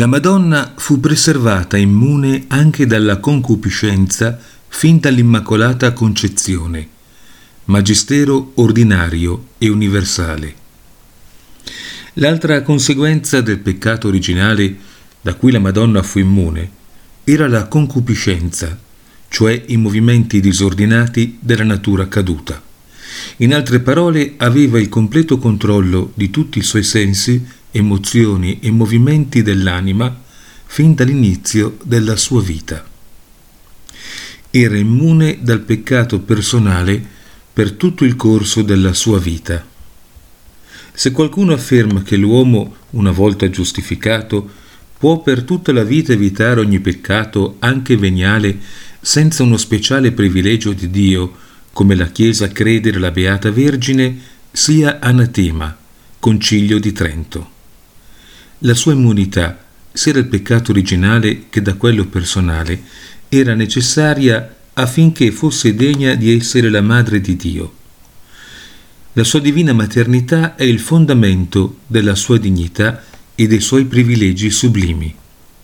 La Madonna fu preservata immune anche dalla concupiscenza fin dall'Immacolata Concezione, magistero ordinario e universale. L'altra conseguenza del peccato originale da cui la Madonna fu immune era la concupiscenza, cioè i movimenti disordinati della natura caduta. In altre parole, aveva il completo controllo di tutti i suoi sensi, emozioni e movimenti dell'anima fin dall'inizio della sua vita. Era immune dal peccato personale per tutto il corso della sua vita. Se qualcuno afferma che l'uomo, una volta giustificato, può per tutta la vita evitare ogni peccato, anche veniale, senza uno speciale privilegio di Dio, come la Chiesa crede nella Beata Vergine, sia anatema, Concilio di Trento. La sua immunità, sia dal peccato originale che da quello personale, era necessaria affinché fosse degna di essere la Madre di Dio. La sua divina maternità è il fondamento della sua dignità e dei suoi privilegi sublimi.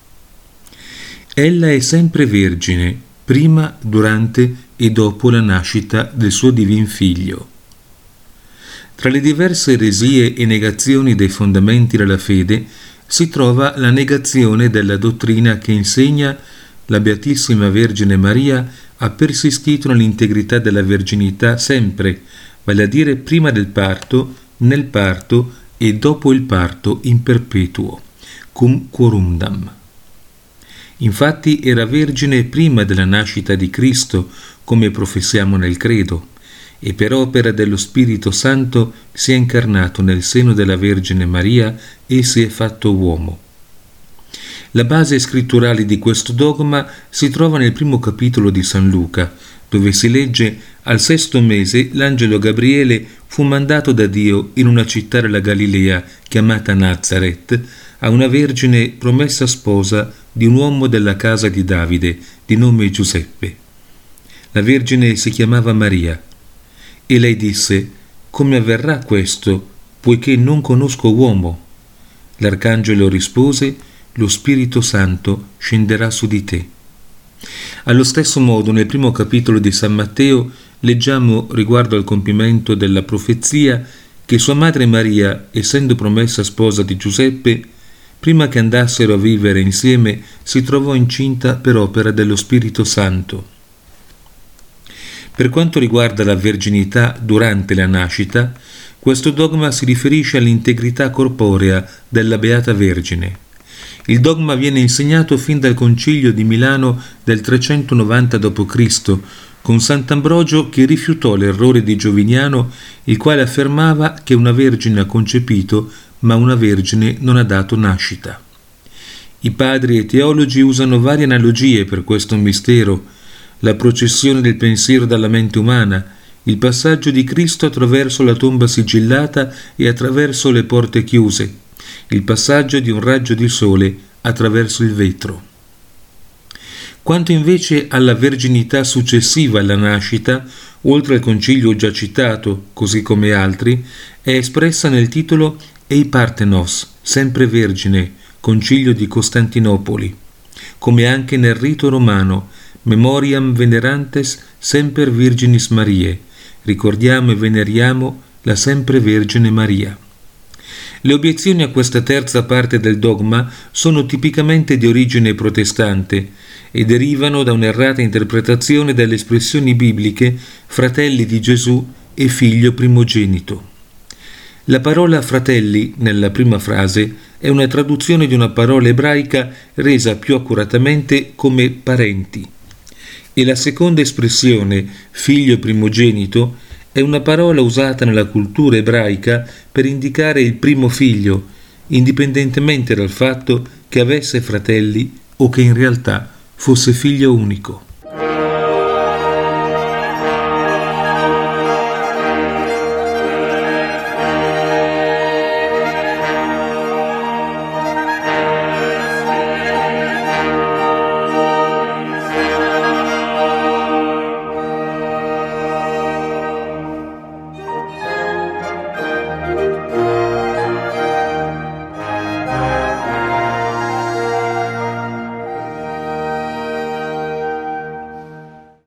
Ella è sempre vergine, prima, durante e dopo la nascita del suo divin Figlio. Tra le diverse eresie e negazioni dei fondamenti della fede si trova la negazione della dottrina che insegna la Beatissima Vergine Maria ha persistito nell'integrità della verginità sempre, vale a dire prima del parto, nel parto e dopo il parto in perpetuo, cum quorundam. Infatti era vergine prima della nascita di Cristo, come professiamo nel credo, e per opera dello Spirito Santo si è incarnato nel seno della Vergine Maria e si è fatto uomo. La base scritturale di questo dogma si trova nel primo capitolo di San Luca, dove si legge: al 6° mese l'angelo Gabriele fu mandato da Dio in una città della Galilea chiamata Nazaret a una vergine promessa sposa di un uomo della casa di Davide di nome Giuseppe. La vergine si chiamava Maria e lei disse: come avverrà questo, poiché non conosco uomo? L'arcangelo rispose: lo Spirito Santo scenderà su di te. Allo stesso modo, nel primo capitolo di San Matteo leggiamo riguardo al compimento della profezia che sua madre Maria, essendo promessa sposa di Giuseppe, prima che andassero a vivere insieme, si trovò incinta per opera dello Spirito Santo. Per quanto riguarda la verginità durante la nascita, questo dogma si riferisce all'integrità corporea della Beata Vergine. Il dogma viene insegnato fin dal Concilio di Milano del 390 d.C., con Sant'Ambrogio che rifiutò l'errore di Gioviniano, il quale affermava che una vergine ha concepito, ma una vergine non ha dato nascita. I padri e teologi usano varie analogie per questo mistero: la processione del pensiero dalla mente umana, il passaggio di Cristo attraverso la tomba sigillata e attraverso le porte chiuse, il passaggio di un raggio di sole attraverso il vetro. Quanto invece alla verginità successiva alla nascita, oltre al concilio già citato, così come altri, è espressa nel titolo Ei Parthenos, sempre vergine, concilio di Costantinopoli, come anche nel rito romano Memoriam venerantes semper Virginis Mariae, ricordiamo e veneriamo la sempre Vergine Maria. Le obiezioni a questa terza parte del dogma sono tipicamente di origine protestante e derivano da un'errata interpretazione delle espressioni bibliche fratelli di Gesù e figlio primogenito. La parola fratelli nella prima frase è una traduzione di una parola ebraica resa più accuratamente come parenti, e la seconda espressione figlio primogenito è una parola usata nella cultura ebraica per indicare il primo figlio, indipendentemente dal fatto che avesse fratelli o che in realtà fosse figlio unico.